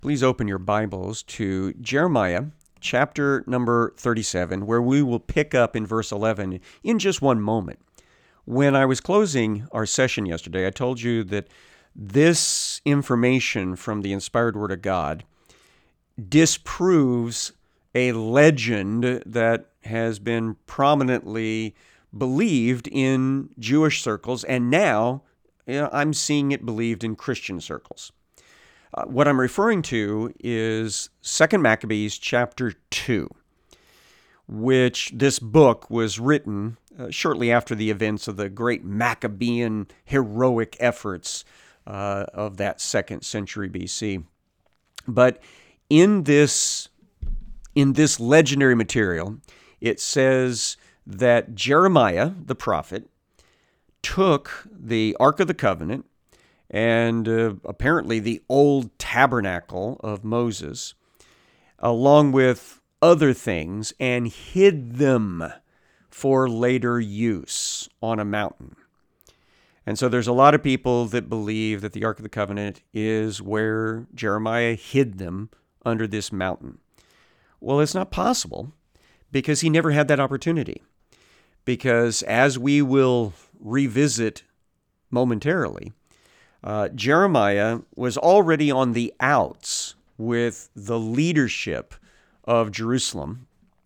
Please open your Bibles to Jeremiah chapter number 37, where we will pick up in verse 11 in just one moment. When I was closing our session yesterday, I told you that this information from the inspired Word of God disproves a legend that has been prominently believed in Jewish circles, and now I'm seeing it believed in Christian circles. What I'm referring to is 2 Maccabees chapter 2, which this book was written shortly after the events of the great Maccabean heroic efforts of that 2nd century BC. But in this legendary material, it says that Jeremiah, the prophet, took the Ark of the Covenant and apparently the old tabernacle of Moses, along with other things, and hid them for later use on a mountain. And so there's a lot of people that believe that the Ark of the Covenant is where Jeremiah hid them under this mountain. Well, it's not possible because he never had that opportunity. Because as we will revisit momentarily, Jeremiah was already on the outs with the leadership of Jerusalem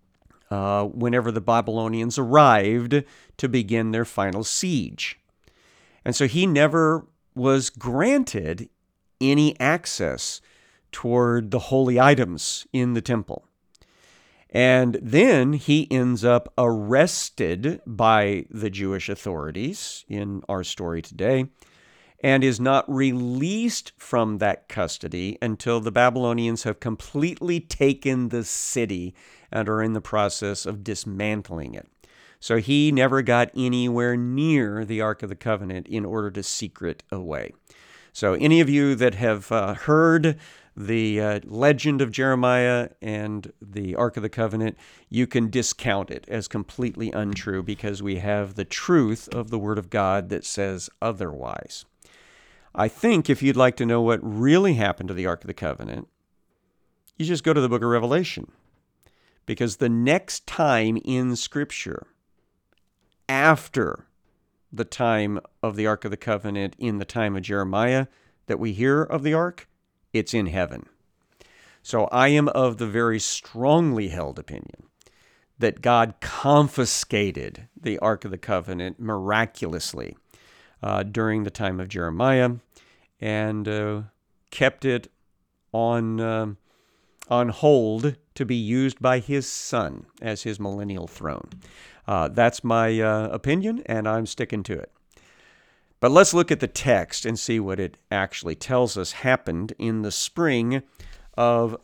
whenever the Babylonians arrived to begin their final siege. And so he never was granted any access toward the holy items in the temple. And then he ends up arrested by the Jewish authorities in our story today, and is not released from that custody until the Babylonians have completely taken the city and are in the process of dismantling it. So he never got anywhere near the Ark of the Covenant in order to secret away. So any of you that have heard the legend of Jeremiah and the Ark of the Covenant, you can discount it as completely untrue because we have the truth of the Word of God that says otherwise. I think if you'd like to know what really happened to the Ark of the Covenant, you just go to the book of Revelation. Because the next time in Scripture, after the time of the Ark of the Covenant, in the time of Jeremiah, that we hear of the Ark, it's in heaven. So I am of the very strongly held opinion that God confiscated the Ark of the Covenant miraculously during the time of Jeremiah, and kept it on hold to be used by his son as his millennial throne. That's my opinion, and I'm sticking to it. But let's look at the text and see what it actually tells us happened in the spring of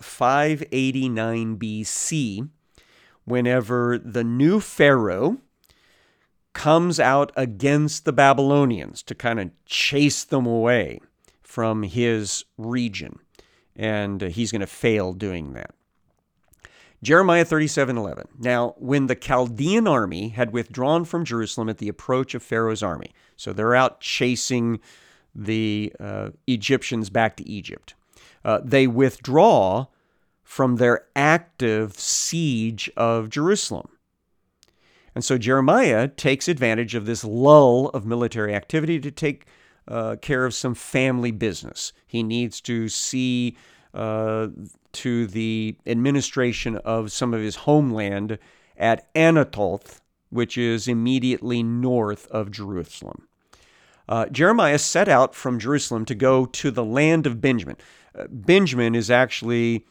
589 BC, whenever the new Pharaoh comes out against the Babylonians to kind of chase them away from his region. And he's going to fail doing that. Jeremiah 37:11. Now, when the Chaldean army had withdrawn from Jerusalem at the approach of Pharaoh's army, so they're out chasing the Egyptians back to Egypt, they withdraw from their active siege of Jerusalem. And so Jeremiah takes advantage of this lull of military activity to take care of some family business. He needs to see to the administration of some of his homeland at Anathoth, which is immediately north of Jerusalem. Jeremiah set out from Jerusalem to go to the land of Benjamin. Benjamin is actually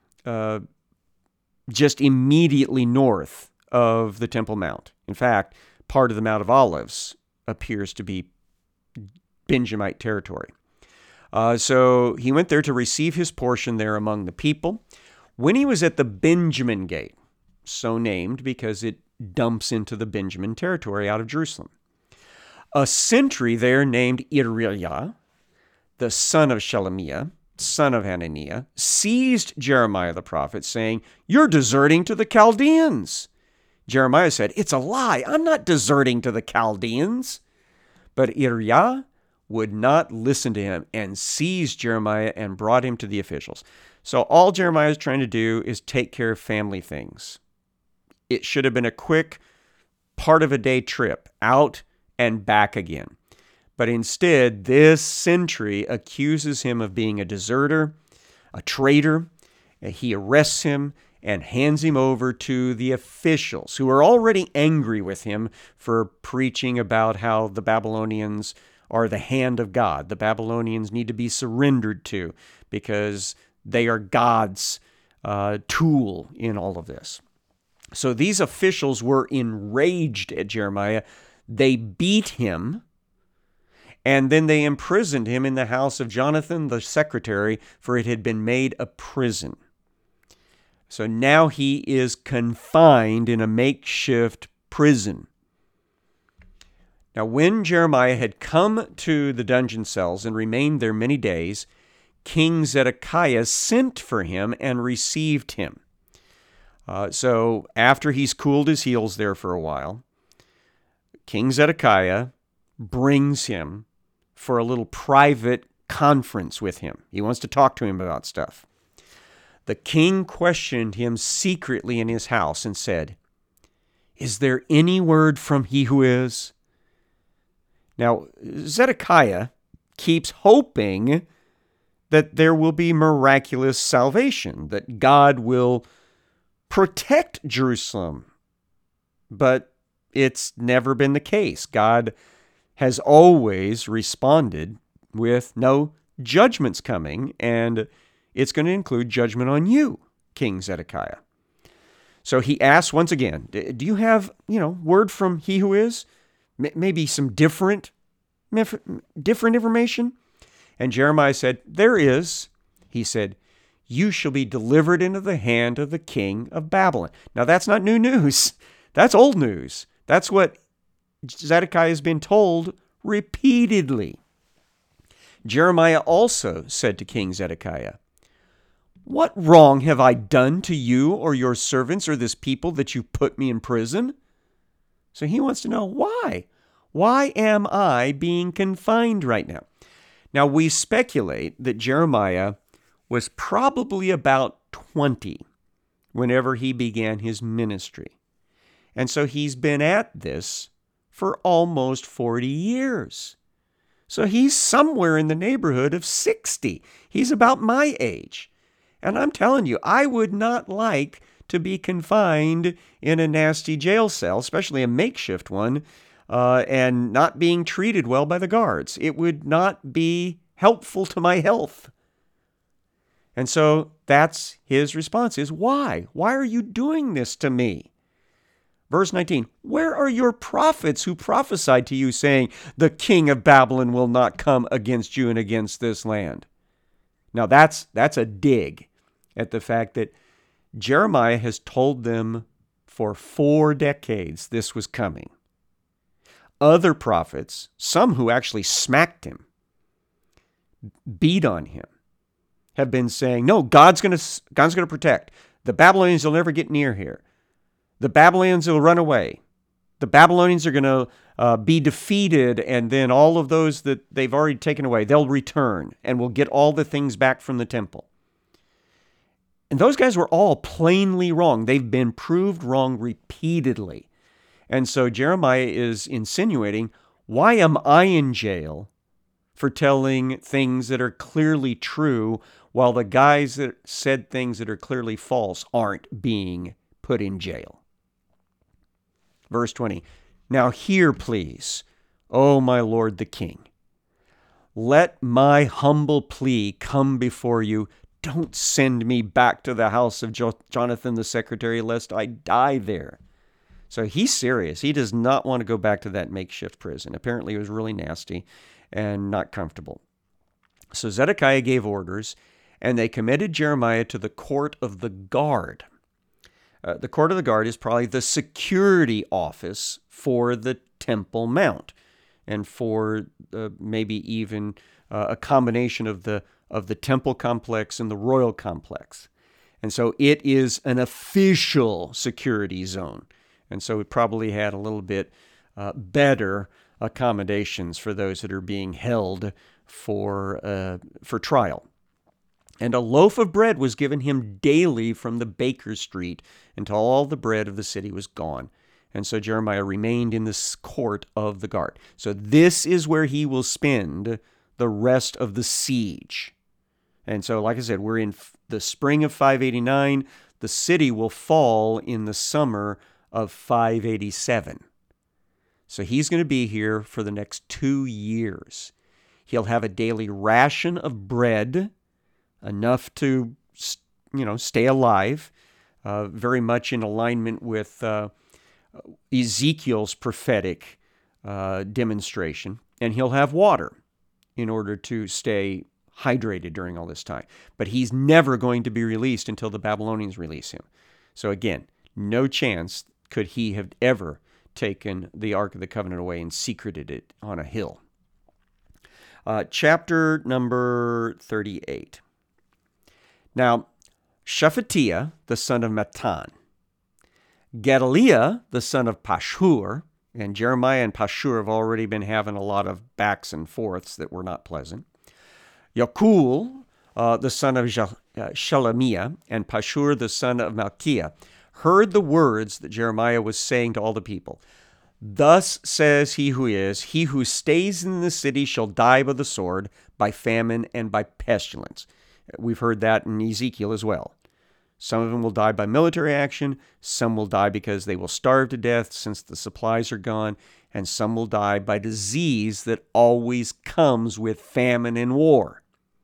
just immediately north of the Temple Mount. In fact, part of the Mount of Olives appears to be Benjamite territory. So he went there to receive his portion there among the people. When he was at the Benjamin Gate, so named because it dumps into the Benjamin territory out of Jerusalem, a sentry there named Iriah, the son of Shelemiah, son of Hananiah, seized Jeremiah the prophet, saying, "You're deserting to the Chaldeans." Jeremiah said, "It's a lie. I'm not deserting to the Chaldeans." But Iriah would not listen to him and seized Jeremiah and brought him to the officials. So all Jeremiah is trying to do is take care of family things. It should have been a quick part of a day trip out and back again. But instead, this sentry accuses him of being a deserter, a traitor. He arrests him and hands him over to the officials, who are already angry with him for preaching about how the Babylonians are the hand of God. The Babylonians need to be surrendered to because they are God's tool in all of this. So these officials were enraged at Jeremiah. They beat him, and then they imprisoned him in the house of Jonathan, the secretary, for it had been made a prison. So now he is confined in a makeshift prison. Now, when Jeremiah had come to the dungeon cells and remained there many days, King Zedekiah sent for him and received him. So after he's cooled his heels there for a while, King Zedekiah brings him for a little private conference with him. He wants to talk to him about stuff. The king questioned him secretly in his house and said, "Is there any word from he who is?" Now, Zedekiah keeps hoping that there will be miraculous salvation, that God will protect Jerusalem. But it's never been the case. God has always responded with, "No, judgment's coming, and it's going to include judgment on you, King Zedekiah." So he asks once again, "Do you have, word from he who is? Maybe some different information?" And Jeremiah said, "There is." He said, "You shall be delivered into the hand of the king of Babylon." Now that's not new news. That's old news. That's what Zedekiah has been told repeatedly. Jeremiah also said to King Zedekiah, "What wrong have I done to you or your servants or this people that you put me in prison?" So he wants to know why. Why am I being confined right now? Now we speculate that Jeremiah was probably about 20 whenever he began his ministry. And so he's been at this for almost 40 years. So he's somewhere in the neighborhood of 60. He's about my age. And I'm telling you, I would not like to be confined in a nasty jail cell, especially a makeshift one, and not being treated well by the guards. It would not be helpful to my health. And so that's his response is, why? Why are you doing this to me? Verse 19, "Where are your prophets who prophesied to you, saying, 'The king of Babylon will not come against you and against this land'?" Now that's a dig at the fact that Jeremiah has told them for 4 decades this was coming. Other prophets, some who actually smacked him, beat on him, have been saying, "No, God's going to protect. The Babylonians will never get near here. The Babylonians will run away. The Babylonians are going to be defeated, and then all of those that they've already taken away, they'll return, and we'll get all the things back from the temple." And those guys were all plainly wrong. They've been proved wrong repeatedly. And so Jeremiah is insinuating, why am I in jail for telling things that are clearly true, while the guys that said things that are clearly false aren't being put in jail? Verse 20, "Now hear, please, O my lord the king. Let my humble plea come before you. Don't send me back to the house of Jonathan the secretary, lest I die there." So he's serious. He does not want to go back to that makeshift prison. Apparently it was really nasty and not comfortable. So Zedekiah gave orders, and they committed Jeremiah to the court of the guard. The court of the guard is probably the security office for the Temple Mount, and for maybe even a combination of the temple complex and the royal complex. And so it is an official security zone. And so it probably had a little bit better accommodations for those that are being held for trial. And a loaf of bread was given him daily from the baker's street until all the bread of the city was gone. And so Jeremiah remained in this court of the guard. So this is where he will spend the rest of the siege. And so, like I said, we're in the spring of 589. The city will fall in the summer of 587. So he's going to be here for the next 2 years. He'll have a daily ration of bread, enough to, stay alive, very much in alignment with Ezekiel's prophetic demonstration. And he'll have water in order to stay hydrated during all this time. But he's never going to be released until the Babylonians release him. So again, no chance could he have ever taken the Ark of the Covenant away and secreted it on a hill. Chapter number 38. Now, Shephatiah, the son of Mattan, Gedaliah, the son of Pashhur, and Jeremiah and Pashhur have already been having a lot of backs and forths that were not pleasant. Yakul, the son of Shelemiah, and Pashhur, the son of Malchiah, heard the words that Jeremiah was saying to all the people. Thus says he who stays in the city shall die by the sword, by famine, and by pestilence. We've heard that in Ezekiel as well. Some of them will die by military action, some will die because they will starve to death since the supplies are gone, and some will die by disease that always comes with famine and war.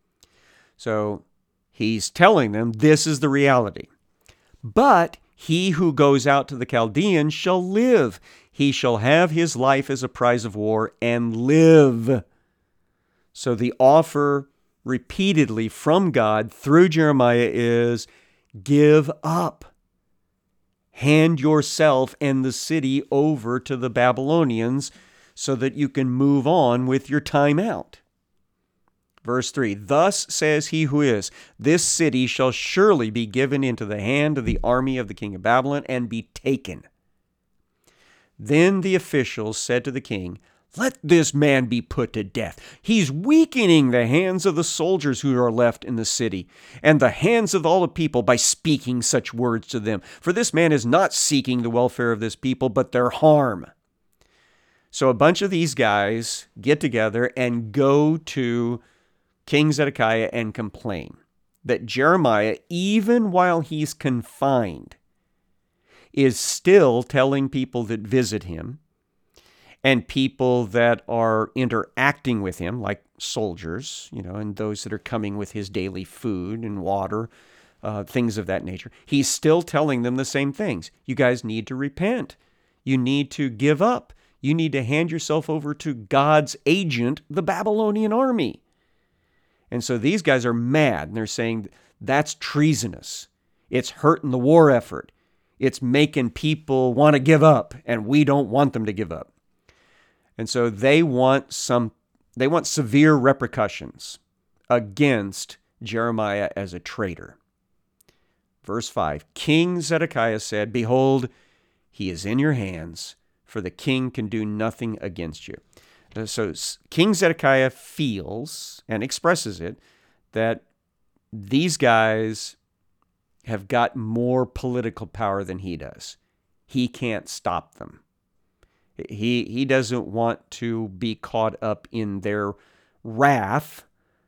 So he's telling them this is the reality. But he who goes out to the Chaldeans shall live. He shall have his life as a prize of war and live. So the offer repeatedly from God through Jeremiah is, give up. Hand yourself and the city over to the Babylonians so that you can move on with your time out. Verse 3, thus says he who is, this city shall surely be given into the hand of the army of the king of Babylon and be taken. Then the officials said to the king, let this man be put to death. He's weakening the hands of the soldiers who are left in the city and the hands of all the people by speaking such words to them. For this man is not seeking the welfare of this people, but their harm. So a bunch of these guys get together and go to King Zedekiah and complain that Jeremiah, even while he's confined, is still telling people that visit him and people that are interacting with him, like soldiers, and those that are coming with his daily food and water, things of that nature. He's still telling them the same things. You guys need to repent. You need to give up. You need to hand yourself over to God's agent, the Babylonian army. And so these guys are mad, and they're saying that's treasonous. It's hurting the war effort. It's making people want to give up, and we don't want them to give up. And so they want severe repercussions against Jeremiah as a traitor. Verse 5, King Zedekiah said, behold, he is in your hands, for the king can do nothing against you. So King Zedekiah feels and expresses it that these guys have got more political power than he does. He can't stop them. He doesn't want to be caught up in their wrath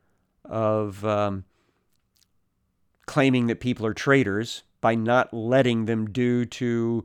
of claiming that people are traitors by not letting them do to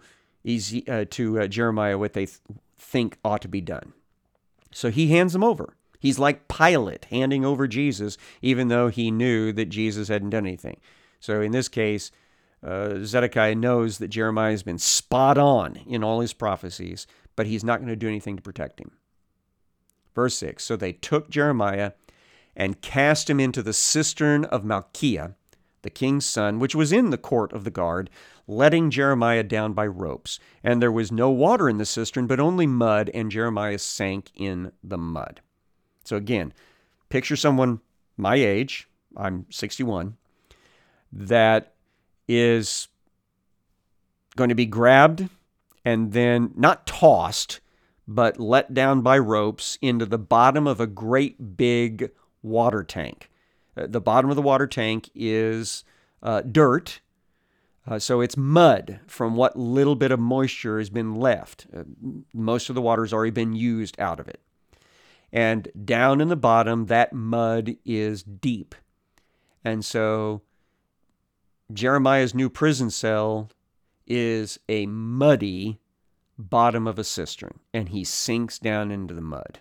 Jeremiah what they think ought to be done. So he hands them over. He's like Pilate handing over Jesus, even though he knew that Jesus hadn't done anything. So in this case, Zedekiah knows that Jeremiah has been spot on in all his prophecies, but he's not going to do anything to protect him. Verse 6, so they took Jeremiah and cast him into the cistern of Malchiah, the king's son, which was in the court of the guard, letting Jeremiah down by ropes. And there was no water in the cistern, but only mud, and Jeremiah sank in the mud. So again, picture someone my age, I'm 61, that is going to be grabbed and then not tossed, but let down by ropes into the bottom of a great big water tank. The bottom of the water tank is dirt, so it's mud from what little bit of moisture has been left. Most of the water has already been used out of it. And down in the bottom, that mud is deep. And so Jeremiah's new prison cell is a muddy bottom of a cistern, and he sinks down into the mud.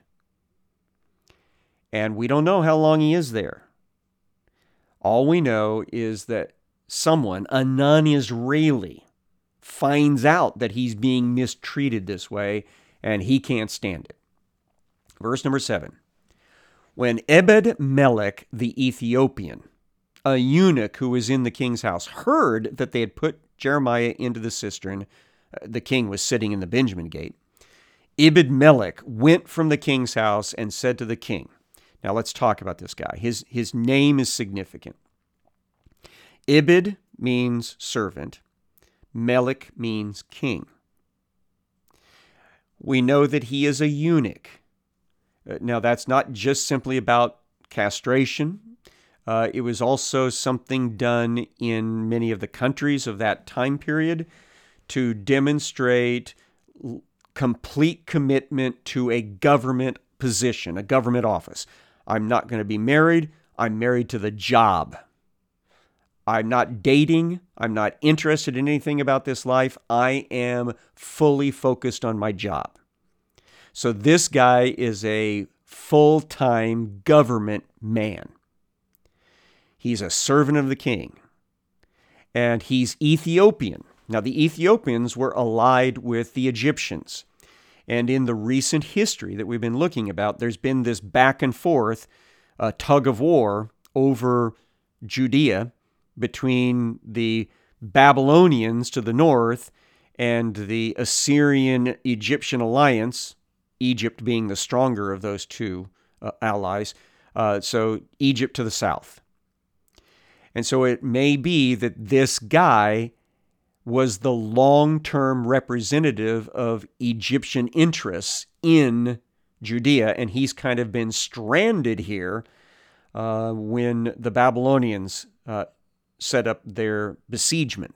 And we don't know how long he is there. All we know is that someone, a non-Israeli, finds out that he's being mistreated this way, and he can't stand it. Verse number 7. When Ebed-Melech the Ethiopian, a eunuch who was in the king's house, heard that they had put Jeremiah into the cistern, the king was sitting in the Benjamin gate, Ebed-Melech went from the king's house and said to the king, now let's talk about this guy. His name is significant. Ebed means servant. Melech means king. We know that he is a eunuch. Now that's not just simply about castration. It was also something done in many of the countries of that time period to demonstrate complete commitment to a government position, a government office. I'm not going to be married. I'm married to the job. I'm not dating. I'm not interested in anything about this life. I am fully focused on my job. So this guy is a full-time government man. He's a servant of the king. And he's Ethiopian. Now, the Ethiopians were allied with the Egyptians. And in the recent history that we've been looking about, there's been this back and forth tug of war over Judea between the Babylonians to the north and the Assyrian-Egyptian alliance, Egypt being the stronger of those two allies, so Egypt to the south. And so it may be that this guy was the long-term representative of Egyptian interests in Judea, and he's kind of been stranded here when the Babylonians set up their besiegement.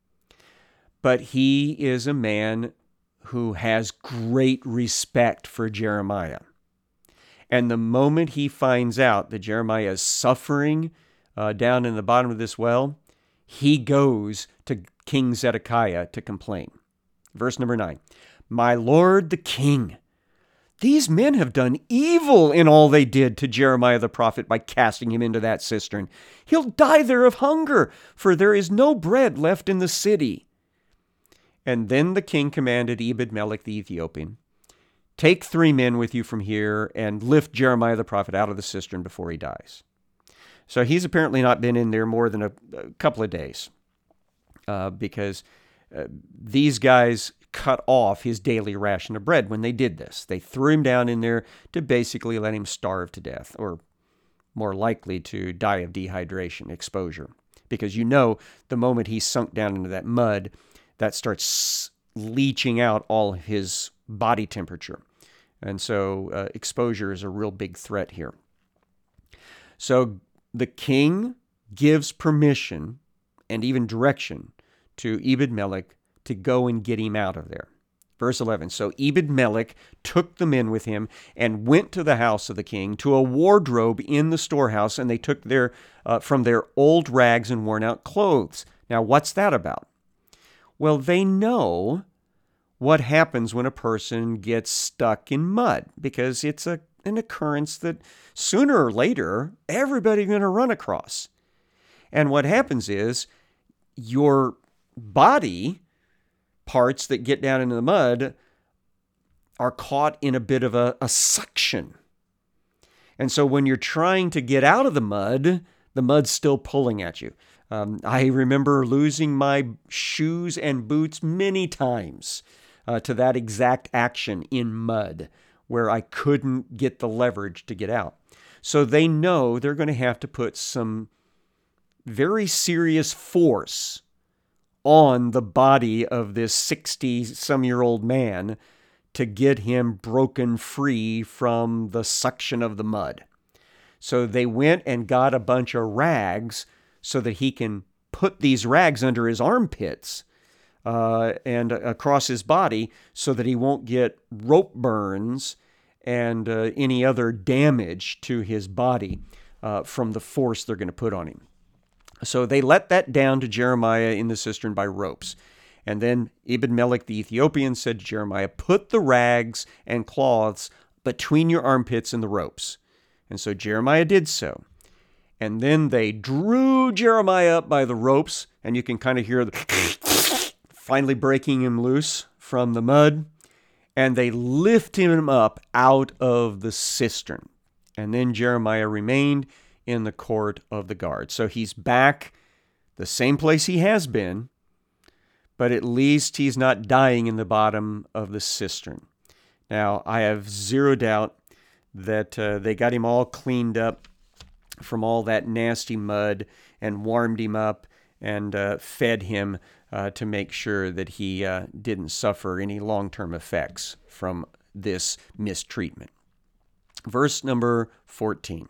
But he is a man who has great respect for Jeremiah. And the moment he finds out that Jeremiah is suffering down in the bottom of this well, he goes to King Zedekiah to complain. Verse number 9. My lord the king, these men have done evil in all they did to Jeremiah the prophet by casting him into that cistern. He'll die there of hunger, for there is no bread left in the city. And then the king commanded Ebed-Melech the Ethiopian, take 3 men with you from here and lift Jeremiah the prophet out of the cistern before he dies. So he's apparently not been in there more than a couple of days because these guys cut off his daily ration of bread when they did this. They threw him down in there to basically let him starve to death, or more likely to die of dehydration, exposure. Because the moment he's sunk down into that mud, that starts leaching out all of his body temperature. And so exposure is a real big threat here. So the king gives permission and even direction to Ebed-Melech to go and get him out of there. Verse 11, so Ebed-Melech took the men with him and went to the house of the king, to a wardrobe in the storehouse, and they took from their old rags and worn out clothes. Now, what's that about? Well, they know what happens when a person gets stuck in mud, because it's an occurrence that sooner or later, everybody's going to run across. And what happens is your body parts that get down into the mud are caught in a bit of a suction. And so when you're trying to get out of the mud's still pulling at you. I remember losing my shoes and boots many times to that exact action in mud, where I couldn't get the leverage to get out. So they know they're going to have to put some very serious force on the body of this 60-some-year-old man to get him broken free from the suction of the mud. So they went and got a bunch of rags so that he can put these rags under his armpits and across his body so that he won't get rope burns and any other damage to his body from the force they're going to put on him. So they let that down to Jeremiah in the cistern by ropes. And then Ebed-Melech the Ethiopian said to Jeremiah, "Put the rags and cloths between your armpits and the ropes." And so Jeremiah did so. And then they drew Jeremiah up by the ropes, and you can kind of hear the finally breaking him loose from the mud. And they lift him up out of the cistern. And then Jeremiah remained in the court of the guard. So he's back the same place he has been, but at least he's not dying in the bottom of the cistern. Now, I have zero doubt that they got him all cleaned up from all that nasty mud and warmed him up and fed him to make sure that he didn't suffer any long-term effects from this mistreatment. Verse number 14.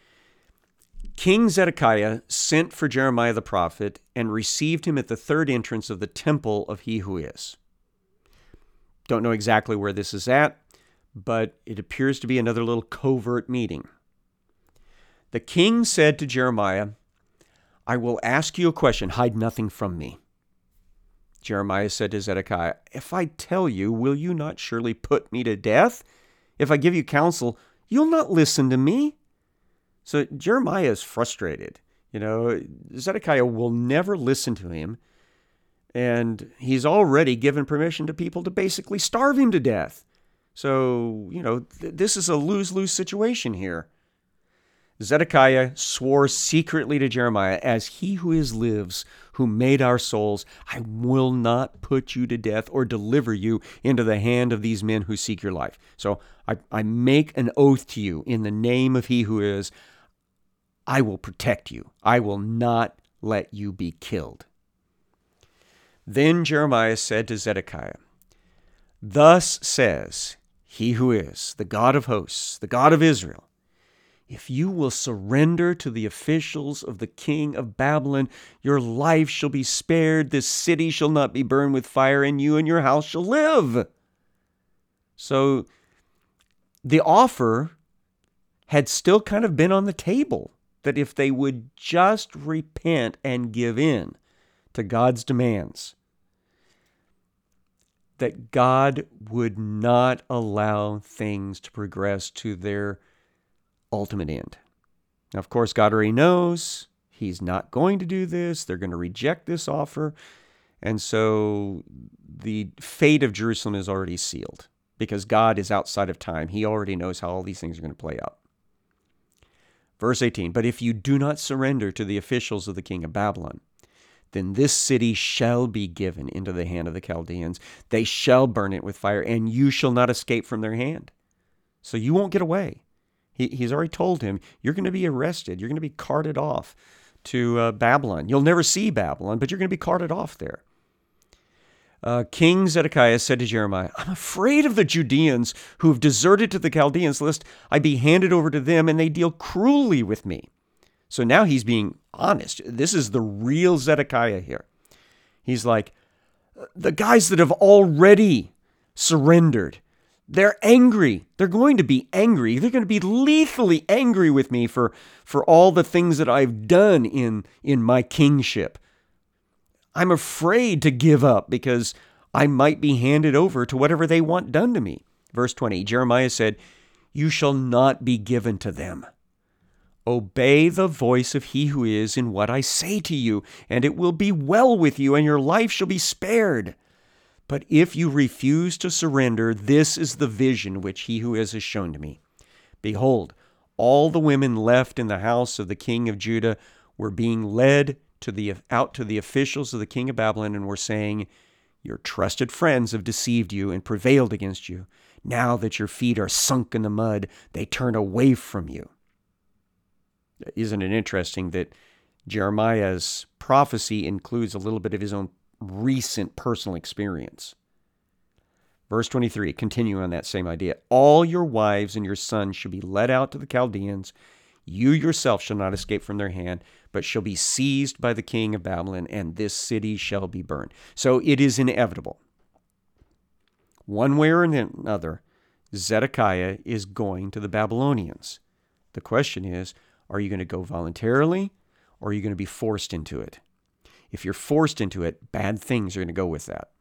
King Zedekiah sent for Jeremiah the prophet and received him at the third entrance of the temple of He Who Is. Don't know exactly where this is at, but it appears to be another little covert meeting. The king said to Jeremiah, "I will ask you a question. Hide nothing from me." Jeremiah said to Zedekiah, "If I tell you, will you not surely put me to death? If I give you counsel, you'll not listen to me." So Jeremiah is frustrated. Zedekiah will never listen to him, and he's already given permission to people to basically starve him to death. So, this is a lose-lose situation here. Zedekiah swore secretly to Jeremiah, "As He who is lives, who made our souls, I will not put you to death or deliver you into the hand of these men who seek your life. So I make an oath to you in the name of He who is, I will protect you. I will not let you be killed." Then Jeremiah said to Zedekiah, "Thus says He who is, the God of hosts, the God of Israel, if you will surrender to the officials of the king of Babylon, your life shall be spared, this city shall not be burned with fire, and you and your house shall live." So the offer had still kind of been on the table, that if they would just repent and give in to God's demands, that God would not allow things to progress to their ultimate end. Now, of course, God already knows He's not going to do this. They're going to reject this offer. And so the fate of Jerusalem is already sealed because God is outside of time. He already knows how all these things are going to play out. Verse 18, "But if you do not surrender to the officials of the king of Babylon, then this city shall be given into the hand of the Chaldeans. They shall burn it with fire, and you shall not escape from their hand." So you won't get away. He's already told him, you're going to be arrested. You're going to be carted off to Babylon. You'll never see Babylon, but you're going to be carted off there. King Zedekiah said to Jeremiah, "I'm afraid of the Judeans who have deserted to the Chaldeans, lest I be handed over to them and they deal cruelly with me." So now he's being honest. This is the real Zedekiah here. He's like, the guys that have already surrendered, they're angry. They're going to be angry. They're going to be lethally angry with me for all the things that I've done in my kingship. I'm afraid to give up because I might be handed over to whatever they want done to me. Verse 20, Jeremiah said, "You shall not be given to them. Obey the voice of He who is in what I say to you, and it will be well with you, and your life shall be spared. But if you refuse to surrender, this is the vision which He who is has shown to me. Behold, all the women left in the house of the king of Judah were being led out to the officials of the king of Babylon and were saying, 'Your trusted friends have deceived you and prevailed against you. Now that your feet are sunk in the mud, they turn away from you.'" Isn't it interesting that Jeremiah's prophecy includes a little bit of his own recent personal experience? Verse 23, continue on that same idea. All your wives and your sons shall be led out to the Chaldeans. You yourself shall not escape from their hand, but shall be seized by the king of Babylon, and this city shall be burned. So it is inevitable. One way or another, Zedekiah is going to the Babylonians. The question is, are you going to go voluntarily, or are you going to be forced into it? If you're forced into it, bad things are going to go with that.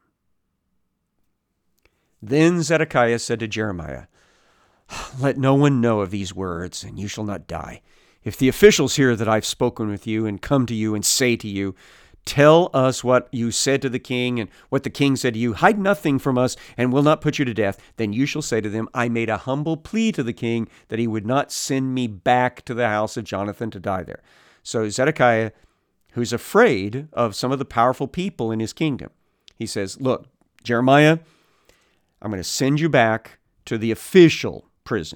Then Zedekiah said to Jeremiah, let no one know of these words, and you shall not die. If the officials hear that I've spoken with you and come to you and say to you, tell us what you said to the king and what the king said to you, hide nothing from us and we'll not put you to death, then you shall say to them, I made a humble plea to the king that he would not send me back to the house of Jonathan to die there. So Zedekiah, who's afraid of some of the powerful people in his kingdom, he says, look, Jeremiah, I'm going to send you back to the official prison.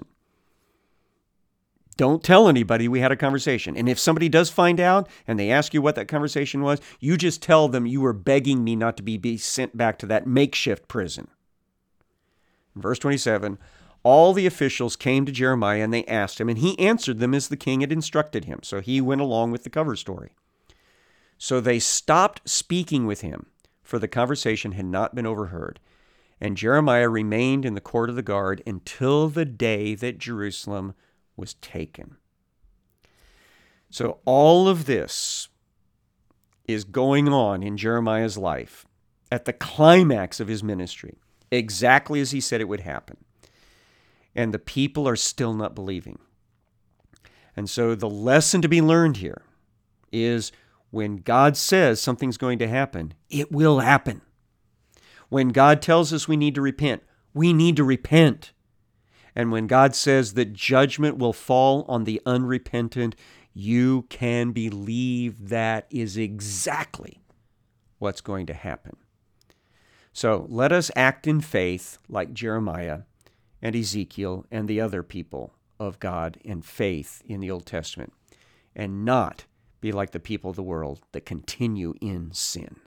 Don't tell anybody we had a conversation. And if somebody does find out and they ask you what that conversation was, you just tell them you were begging me not to be sent back to that makeshift prison. Verse 27, all the officials came to Jeremiah and they asked him, and he answered them as the king had instructed him. So he went along with the cover story. So they stopped speaking with him, for the conversation had not been overheard. And Jeremiah remained in the court of the guard until the day that Jerusalem was taken. So all of this is going on in Jeremiah's life at the climax of his ministry, exactly as he said it would happen. And the people are still not believing. And so the lesson to be learned here is when God says something's going to happen, it will happen. When God tells us we need to repent, we need to repent. And when God says that judgment will fall on the unrepentant, you can believe that is exactly what's going to happen. So let us act in faith like Jeremiah and Ezekiel and the other people of God in faith in the Old Testament, and not be like the people of the world that continue in sin.